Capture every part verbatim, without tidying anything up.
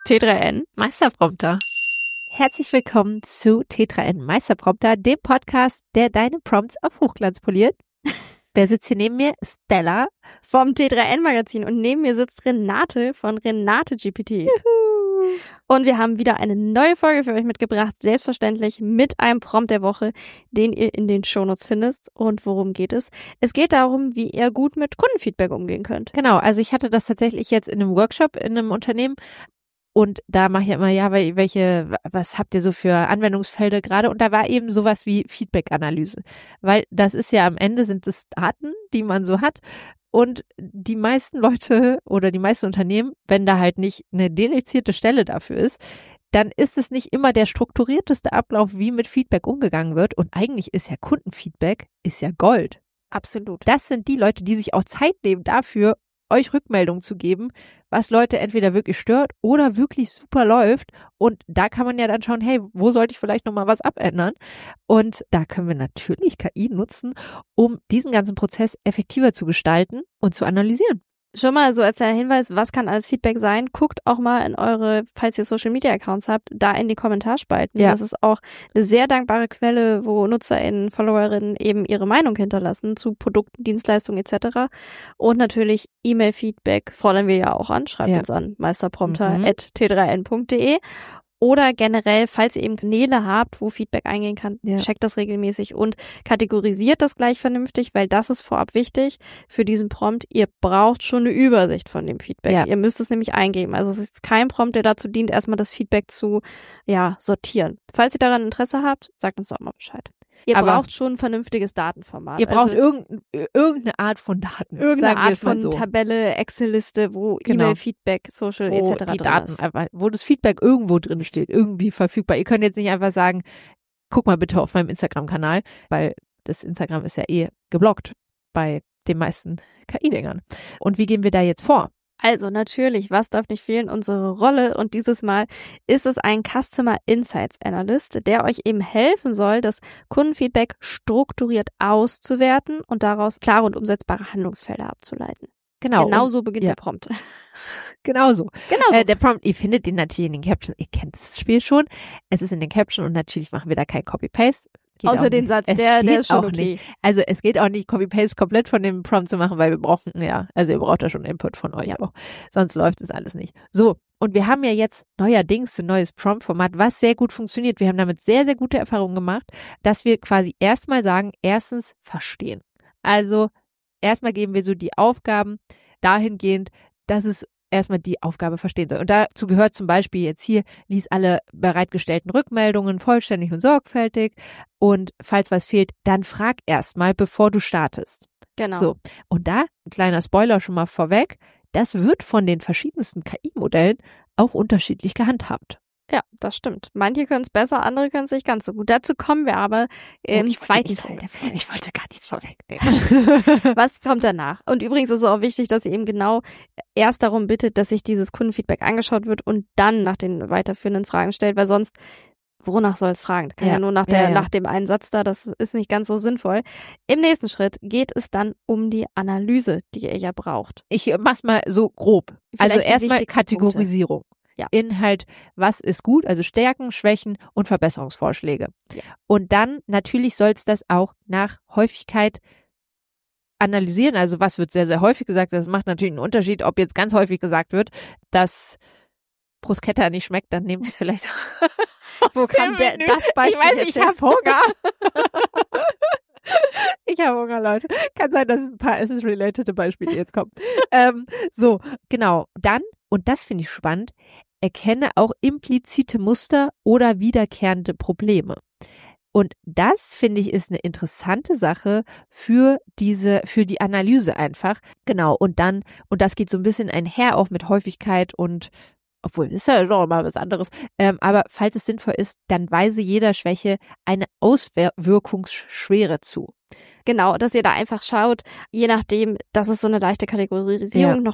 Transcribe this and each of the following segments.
T drei N Meisterprompter. Herzlich willkommen zu T drei N Meisterprompter, dem Podcast, der deine Prompts auf Hochglanz poliert. Wer sitzt hier neben mir? Stella vom T drei N Magazin und neben mir sitzt Renate von Renate G P T. Juhu. Und wir haben wieder eine neue Folge für euch mitgebracht, selbstverständlich mit einem Prompt der Woche, den ihr in den Shownotes findet. Und worum geht es? Es geht darum, wie ihr gut mit Kundenfeedback umgehen könnt. Genau, also ich hatte das tatsächlich jetzt in einem Workshop in einem Unternehmen. Und da mache ich ja immer, ja, welche, was habt ihr so für Anwendungsfelder gerade? Und da war eben sowas wie Feedback-Analyse. Weil das ist ja am Ende sind es Daten, die man so hat. Und die meisten Leute oder die meisten Unternehmen, wenn da halt nicht eine dedizierte Stelle dafür ist, dann ist es nicht immer der strukturierteste Ablauf, wie mit Feedback umgegangen wird. Und eigentlich ist ja Kundenfeedback, ist ja Gold. Absolut. Das sind die Leute, die sich auch Zeit nehmen dafür, euch Rückmeldung zu geben, was Leute entweder wirklich stört oder wirklich super läuft. Und da kann man ja dann schauen, hey, wo sollte ich vielleicht nochmal was abändern? Und da können wir natürlich K I nutzen, um diesen ganzen Prozess effektiver zu gestalten und zu analysieren. Schon mal so als der Hinweis, was kann alles Feedback sein? Guckt auch mal in eure, falls ihr Social Media Accounts habt, da in die Kommentarspalten. Ja. Das ist auch eine sehr dankbare Quelle, wo NutzerInnen, FollowerInnen eben ihre Meinung hinterlassen zu Produkten, Dienstleistungen et cetera. Und natürlich E-Mail-Feedback fordern wir ja auch an. Schreibt ja. uns an meisterprompter at t drei n punkt d e. Oder generell, falls ihr eben Kanäle habt, wo Feedback eingehen kann, ja. checkt das regelmäßig und kategorisiert das gleich vernünftig, weil das ist vorab wichtig für diesen Prompt. Ihr braucht schon eine Übersicht von dem Feedback. Ja. Ihr müsst es nämlich eingeben. Also es ist kein Prompt, der dazu dient, erstmal das Feedback zu ja sortieren. Falls ihr daran Interesse habt, sagt uns doch mal Bescheid. Ihr Aber braucht schon ein vernünftiges Datenformat. Ihr braucht also, irgendein, irgendeine Art von Daten. Irgendeine Art von so. Tabelle, Excel-Liste, wo genau. E-Mail-Feedback, Social wo et cetera die Daten ist. Einfach, wo das Feedback irgendwo drin steht, irgendwie verfügbar. Ihr könnt jetzt nicht einfach sagen, guck mal bitte auf meinem Instagram-Kanal, weil das Instagram ist ja eh geblockt bei den meisten K I-Dingern. Und wie gehen wir da jetzt vor? Also natürlich, was darf nicht fehlen? Unsere Rolle und dieses Mal ist es ein Customer Insights Analyst, der euch eben helfen soll, das Kundenfeedback strukturiert auszuwerten und daraus klare und umsetzbare Handlungsfelder abzuleiten. Genau. Genau so beginnt ja. der Prompt. Genau so. Genau so. Äh, der Prompt, ihr findet den natürlich in den Captions. Ihr kennt das Spiel schon. Es ist in den Captions und natürlich machen wir da kein Copy-Paste. Geht Außer den Satz, der, der ist schon okay. Nicht. Also es geht auch nicht, Copy-Paste komplett von dem Prompt zu machen, weil wir brauchen, ja, also ihr braucht da schon Input von euch ja. auch. Sonst läuft es alles nicht. So, und wir haben ja jetzt neuerdings ein neues Prompt-Format, was sehr gut funktioniert. Wir haben damit sehr, sehr gute Erfahrungen gemacht, dass wir quasi erstmal sagen, erstens verstehen. Also erstmal geben wir so die Aufgaben dahingehend, dass es erstmal die Aufgabe verstehen soll. Und dazu gehört zum Beispiel jetzt hier, lies alle bereitgestellten Rückmeldungen vollständig und sorgfältig. Und falls was fehlt, dann frag erstmal, bevor du startest. Genau. So. Und da, ein kleiner Spoiler schon mal vorweg, das wird von den verschiedensten K I-Modellen auch unterschiedlich gehandhabt. Ja, das stimmt. Manche können es besser, andere können es nicht ganz so gut. Dazu kommen wir aber im oh, zweiten Teil der Folge. Ich wollte gar nichts vorwegnehmen. Was kommt danach? Und übrigens ist es auch wichtig, dass ihr eben genau erst darum bittet, dass sich dieses Kundenfeedback angeschaut wird und dann nach den weiterführenden Fragen stellt, weil sonst, wonach soll es fragen? Kann ja, ja nur nach, der, ja, ja. nach dem einen Satz da, das ist nicht ganz so sinnvoll. Im nächsten Schritt geht es dann um die Analyse, die ihr ja braucht. Ich mach's mal so grob. Vielleicht also erstmal Kategorisierung. Punkte. Ja. Inhalt, was ist gut, also Stärken, Schwächen und Verbesserungsvorschläge. Ja. Und dann natürlich soll es das auch nach Häufigkeit analysieren. Also was wird sehr, sehr häufig gesagt? Das macht natürlich einen Unterschied, ob jetzt ganz häufig gesagt wird, dass Bruschetta nicht schmeckt, dann nehmt es vielleicht. Wo kam der, das Beispiel? Ich weiß, ich habe Hunger. Ich habe Hunger, Leute. Kann sein, dass es ein paar Essence-related Beispiele jetzt kommen. ähm, so, genau. Dann, und das finde ich spannend, erkenne auch implizite Muster oder wiederkehrende Probleme. Und das, finde ich, ist eine interessante Sache für diese, für die Analyse einfach. Genau. Und dann, und das geht so ein bisschen einher auch mit Häufigkeit und obwohl, das ist ja doch mal was anderes. Ähm, aber falls es sinnvoll ist, dann weise jeder Schwäche eine Auswirkungsschwere zu. Genau, dass ihr da einfach schaut, je nachdem, dass es so eine leichte Kategorisierung ja. noch gibt,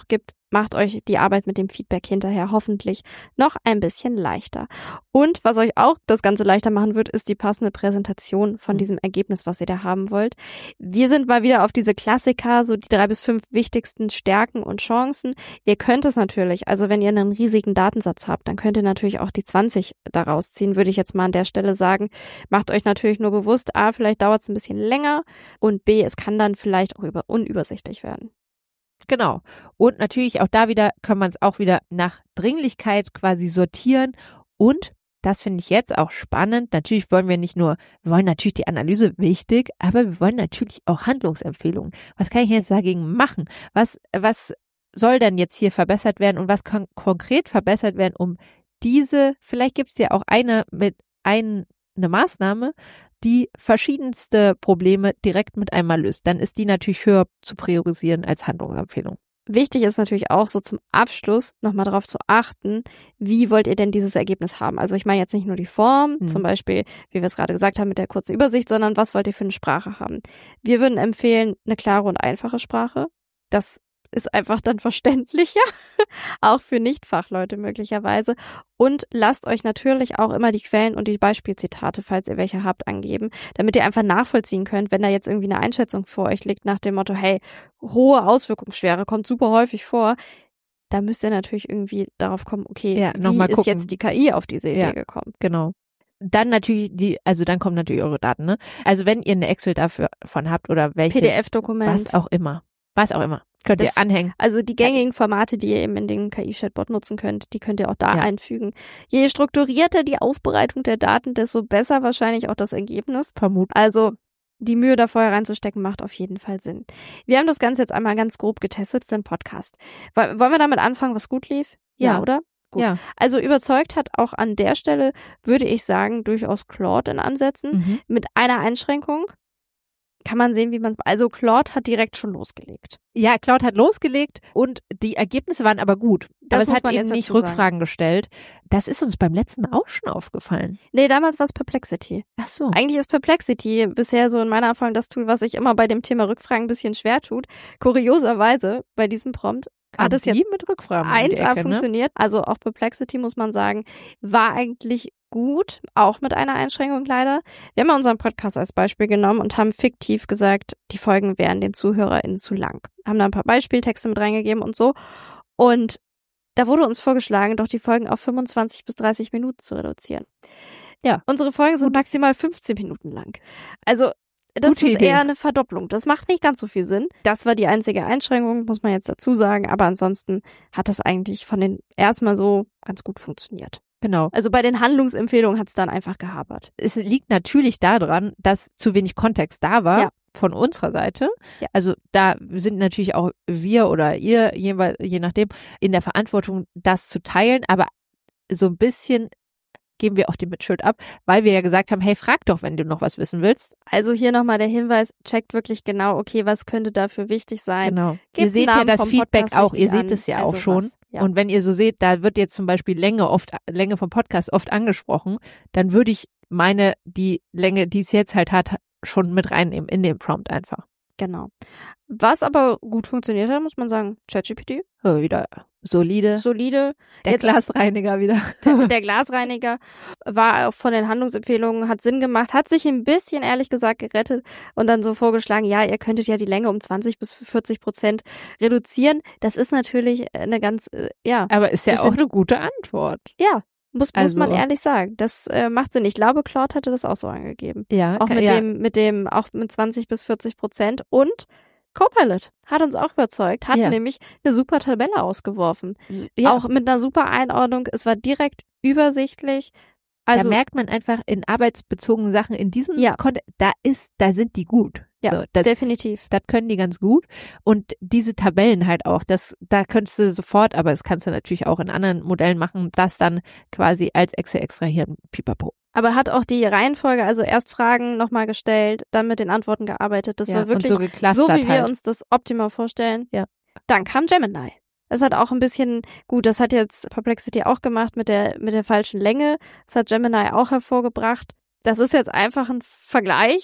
macht euch die Arbeit mit dem Feedback hinterher hoffentlich noch ein bisschen leichter. Und was euch auch das Ganze leichter machen wird, ist die passende Präsentation von diesem Ergebnis, was ihr da haben wollt. Wir sind mal wieder auf diese Klassiker, so die drei bis fünf wichtigsten Stärken und Chancen. Ihr könnt es natürlich, also wenn ihr einen riesigen Datensatz habt, dann könnt ihr natürlich auch die zwanzig daraus ziehen, würde ich jetzt mal an der Stelle sagen. Macht euch natürlich nur bewusst, A, vielleicht dauert es ein bisschen länger und B, es kann dann vielleicht auch über unübersichtlich werden. Genau. Und natürlich auch da wieder kann man es auch wieder nach Dringlichkeit quasi sortieren. Und das finde ich jetzt auch spannend. Natürlich wollen wir nicht nur, wir wollen natürlich die Analyse wichtig, aber wir wollen natürlich auch Handlungsempfehlungen. Was kann ich jetzt dagegen machen? Was, was soll denn jetzt hier verbessert werden und was kann konkret verbessert werden, um diese, vielleicht gibt es ja auch eine mit ein, eine Maßnahme, die verschiedenste Probleme direkt mit einmal löst, dann ist die natürlich höher zu priorisieren als Handlungsempfehlung. Wichtig ist natürlich auch so zum Abschluss nochmal darauf zu achten, wie wollt ihr denn dieses Ergebnis haben? Also ich meine jetzt nicht nur die Form, mhm. zum Beispiel, wie wir es gerade gesagt haben mit der kurzen Übersicht, sondern was wollt ihr für eine Sprache haben? Wir würden empfehlen, eine klare und einfache Sprache. Das ist einfach dann verständlicher, auch für Nicht-Fachleute möglicherweise. Und lasst euch natürlich auch immer die Quellen und die Beispielzitate, falls ihr welche habt, angeben, damit ihr einfach nachvollziehen könnt, wenn da jetzt irgendwie eine Einschätzung vor euch liegt nach dem Motto, hey, hohe Auswirkungsschwere kommt super häufig vor. Da müsst ihr natürlich irgendwie darauf kommen, okay, ja, noch wie mal ist gucken. jetzt die K I auf diese Idee ja, gekommen? Genau. Dann natürlich die, also dann kommen natürlich eure Daten, ne? Also wenn ihr eine Excel dafür von habt oder welches, P D F-Dokument. was auch immer, was auch immer. Könnt das, ihr anhängen. Also die gängigen Formate, die ihr eben in den K I-Chatbot nutzen könnt, die könnt ihr auch da ja. einfügen. Je strukturierter die Aufbereitung der Daten, desto besser wahrscheinlich auch das Ergebnis. Vermutlich. Also die Mühe da vorher reinzustecken, macht auf jeden Fall Sinn. Wir haben das Ganze jetzt einmal ganz grob getestet für den Podcast. Wollen wir damit anfangen, was gut lief? Ja, ja. oder? Gut. Ja. Also überzeugt hat auch an der Stelle, würde ich sagen, durchaus Claude in Ansätzen. Mhm. Mit einer Einschränkung. Kann man sehen, wie man es... Also Claude hat direkt schon losgelegt. Ja, Claude hat losgelegt und die Ergebnisse waren aber gut. Das aber es hat eben nicht Rückfragen sagen. gestellt. Das ist uns beim letzten Mal auch schon aufgefallen. Nee, damals war es Perplexity. Ach so. Eigentlich ist Perplexity bisher so in meiner Erfahrung das Tool, was sich immer bei dem Thema Rückfragen ein bisschen schwer tut. Kurioserweise bei diesem Prompt hat es jetzt mit Rückfragen eins A funktioniert. Ne? Also auch Perplexity, muss man sagen, war eigentlich gut, auch mit einer Einschränkung leider. Wir haben mal unseren Podcast als Beispiel genommen und haben fiktiv gesagt, die Folgen wären den ZuhörerInnen zu lang. Haben da ein paar Beispieltexte mit reingegeben und so. Und da wurde uns vorgeschlagen, doch die Folgen auf fünfundzwanzig bis dreißig Minuten zu reduzieren. Ja, unsere Folgen sind maximal fünfzehn Minuten lang. Also das Gute ist Idee. Eher eine Verdopplung. Das macht nicht ganz so viel Sinn. Das war die einzige Einschränkung, muss man jetzt dazu sagen. Aber ansonsten hat das eigentlich von den erstmal so ganz gut funktioniert. Genau. Also bei den Handlungsempfehlungen hat es dann einfach gehapert. Es liegt natürlich daran, dass zu wenig Kontext da war. Ja. Von unserer Seite. Ja. Also da sind natürlich auch wir oder ihr, je, je nachdem, in der Verantwortung, das zu teilen. Aber so ein bisschen geben wir auch die Mitschuld ab, weil wir ja gesagt haben, hey, frag doch, wenn du noch was wissen willst. Also hier nochmal der Hinweis, checkt wirklich genau, okay, was könnte dafür wichtig sein. Genau. Ihr seht ja das Feedback auch, ihr seht es ja auch schon. Ja. Und wenn ihr so seht, da wird jetzt zum Beispiel Länge oft, Länge vom Podcast oft angesprochen, dann würde ich meine, die Länge, die es jetzt halt hat, schon mit reinnehmen in den Prompt einfach. Genau. Was aber gut funktioniert hat, muss man sagen, ChatGPT. Oh, wieder solide. Solide. Der Jetzt, Glasreiniger wieder. Der, der Glasreiniger war auch von den Handlungsempfehlungen, hat Sinn gemacht, hat sich ein bisschen, ehrlich gesagt, gerettet und dann so vorgeschlagen, ja, ihr könntet ja die Länge um zwanzig bis vierzig Prozent reduzieren. Das ist natürlich eine ganz, ja. Aber ist ja auch eine gute Antwort. Ja. Muss, muss also, man ehrlich sagen. Das äh, macht Sinn. Ich glaube, Claude hatte das auch so angegeben. Ja. Auch mit ja. dem, mit dem, auch mit zwanzig bis vierzig Prozent. Und Copilot hat uns auch überzeugt, hat ja. nämlich eine super Tabelle ausgeworfen. Ja. Auch mit einer super Einordnung. Es war direkt übersichtlich. Also, da merkt man einfach in arbeitsbezogenen Sachen, in diesem ja. Kontext, da ist, da sind die gut. Ja, so, das, definitiv. Das können die ganz gut. Und diese Tabellen halt auch, das, da könntest du sofort, aber das kannst du natürlich auch in anderen Modellen machen, das dann quasi als Excel extrahieren, pipapo. Aber hat auch die Reihenfolge, also erst Fragen nochmal gestellt, dann mit den Antworten gearbeitet. Das ja, war wirklich so, so, wie wir halt. uns das optimal vorstellen. Ja. Dann kam Gemini. Es hat auch ein bisschen, gut, das hat jetzt Perplexity auch gemacht mit der, mit der falschen Länge. Das hat Gemini auch hervorgebracht. Das ist jetzt einfach ein Vergleich.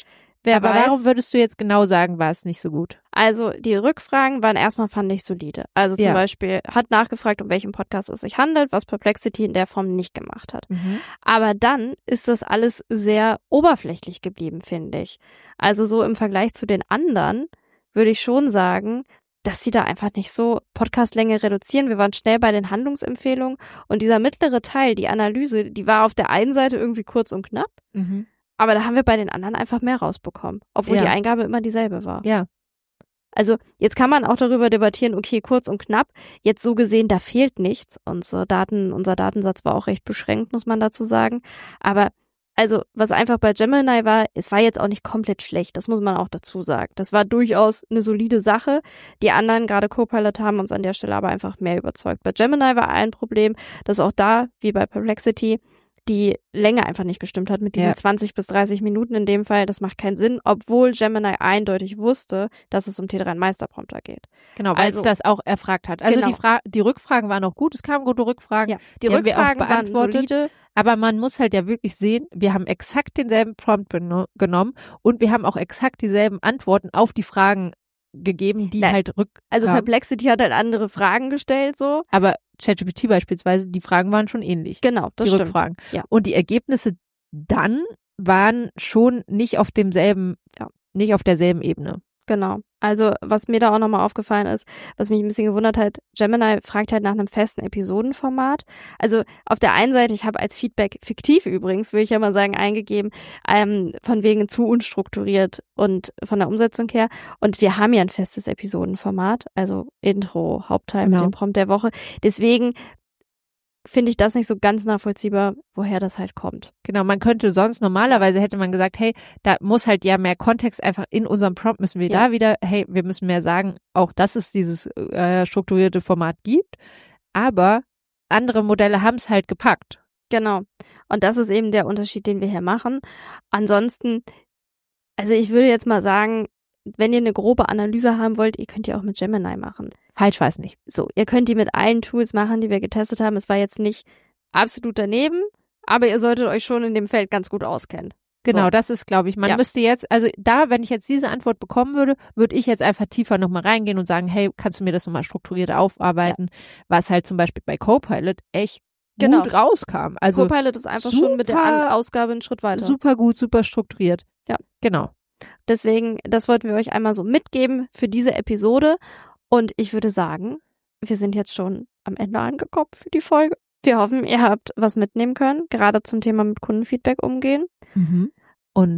wer Aber weiß. warum würdest du jetzt genau sagen, war es nicht so gut? Also die Rückfragen waren erstmal, fand ich, solide. Also zum Ja. Beispiel hat nachgefragt, um welchen Podcast es sich handelt, was Perplexity in der Form nicht gemacht hat. Mhm. Aber dann ist das alles sehr oberflächlich geblieben, finde ich. Also so im Vergleich zu den anderen würde ich schon sagen, dass sie da einfach nicht so Podcastlänge reduzieren. Wir waren schnell bei den Handlungsempfehlungen und dieser mittlere Teil, die Analyse, die war auf der einen Seite irgendwie kurz und knapp, Mhm. aber da haben wir bei den anderen einfach mehr rausbekommen, obwohl Ja. die Eingabe immer dieselbe war. Ja. Also jetzt kann man auch darüber debattieren, okay, kurz und knapp, jetzt so gesehen, da fehlt nichts. Unsere Daten, unser Datensatz war auch recht beschränkt, muss man dazu sagen. Aber also was einfach bei Gemini war, es war jetzt auch nicht komplett schlecht, das muss man auch dazu sagen. Das war durchaus eine solide Sache. Die anderen, gerade Copilot, haben uns an der Stelle aber einfach mehr überzeugt. Bei Gemini war ein Problem, dass auch da, wie bei Perplexity, die Länge einfach nicht gestimmt hat mit diesen Ja. zwanzig bis dreißig Minuten in dem Fall. Das macht keinen Sinn, obwohl Gemini eindeutig wusste, dass es um T drei Meisterprompter geht. Genau, weil Also- es das auch erfragt hat. Also Genau. die, Fra- die Rückfragen waren auch gut, es kamen gute Rückfragen. Ja, die, Die haben wir auch Rückfragen waren beantwortet. solide. Aber man muss halt ja wirklich sehen, wir haben exakt denselben Prompt beno- genommen und wir haben auch exakt dieselben Antworten auf die Fragen gegeben, die Nein, halt rück. Also kamen. Perplexity hat halt andere Fragen gestellt, so. Aber ChatGPT beispielsweise, die Fragen waren schon ähnlich. Genau, das die stimmt. Rückfragen. Ja. Und die Ergebnisse dann waren schon nicht auf demselben, Ja. nicht auf derselben Ebene. Genau. Also, was mir da auch nochmal aufgefallen ist, was mich ein bisschen gewundert hat, Gemini fragt halt nach einem festen Episodenformat. Also, auf der einen Seite, ich habe als Feedback, fiktiv übrigens, will ich ja mal sagen, eingegeben, ähm, von wegen zu unstrukturiert und von der Umsetzung her. Und wir haben ja ein festes Episodenformat, also Intro, Hauptteil mit Genau. dem Prompt der Woche. Deswegen finde ich das nicht so ganz nachvollziehbar, woher das halt kommt. Genau, man könnte sonst, normalerweise hätte man gesagt, hey, da muss halt ja mehr Kontext einfach in unserem Prompt müssen wir Ja. da wieder, hey, wir müssen mehr sagen, auch dass es dieses äh, strukturierte Format gibt. Aber andere Modelle haben es halt gepackt. Genau. Und das ist eben der Unterschied, den wir hier machen. Ansonsten, also ich würde jetzt mal sagen, wenn ihr eine grobe Analyse haben wollt, ihr könnt die auch mit Gemini machen. Falsch war es nicht. So, ihr könnt die mit allen Tools machen, die wir getestet haben. Es war jetzt nicht absolut daneben, aber ihr solltet euch schon in dem Feld ganz gut auskennen. Genau, So. das ist, glaube ich, man Ja. müsste jetzt, also da, wenn ich jetzt diese Antwort bekommen würde, würde ich jetzt einfach tiefer nochmal reingehen und sagen, hey, kannst du mir das nochmal strukturiert aufarbeiten, was halt zum Beispiel bei Copilot echt Genau. gut rauskam. Also Copilot ist einfach schon mit der super- An- Ausgabe einen Schritt weiter. super gut, super strukturiert. Ja. Genau. Deswegen, das wollten wir euch einmal so mitgeben für diese Episode. Und ich würde sagen, wir sind jetzt schon am Ende angekommen für die Folge. Wir hoffen, ihr habt was mitnehmen können, gerade zum Thema mit Kundenfeedback umgehen. Mhm. Und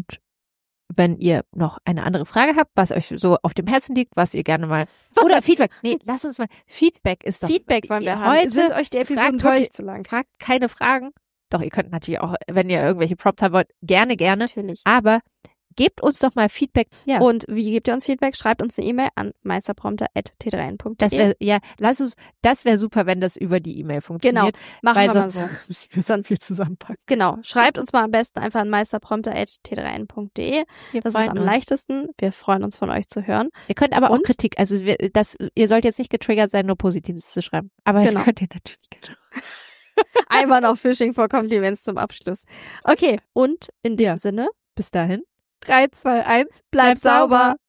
wenn ihr noch eine andere Frage habt, was euch so auf dem Herzen liegt, was ihr gerne mal Was oder habt- Feedback. Nee, lasst uns mal Feedback ist doch Feedback wollen wir haben. heute Sind euch die Episoden fragt wirklich euch- zu lang? fragt keine Fragen. Doch, ihr könnt natürlich auch, wenn ihr irgendwelche Prompts haben wollt, gerne, gerne. Natürlich. Aber gebt uns doch mal Feedback. Ja. Und wie gebt ihr uns Feedback? Schreibt uns eine E-Mail an meisterprompter at t drei n punkt d e. das wäre, ja, lass uns, das wäre super, wenn das über die E-Mail Genau, funktioniert. machen weil wir mal sonst so. müssen wir Sonst- viel zusammenpacken. Genau, schreibt uns mal am besten einfach an meisterprompter at t drei n punkt d e. Wir Das ist freuen am uns. leichtesten. Wir freuen uns, von euch zu hören. Ihr könnt aber auch Und? Kritik, also wir, das, ihr sollt jetzt nicht getriggert sein, nur Positives zu schreiben. Aber Genau. könnt ihr natürlich gerne. Einmal noch Fishing for Compliments zum Abschluss. Okay, und in dem Ja. Sinne, Bis dahin. drei, zwei, eins, bleib, Bleib sauber. sauber.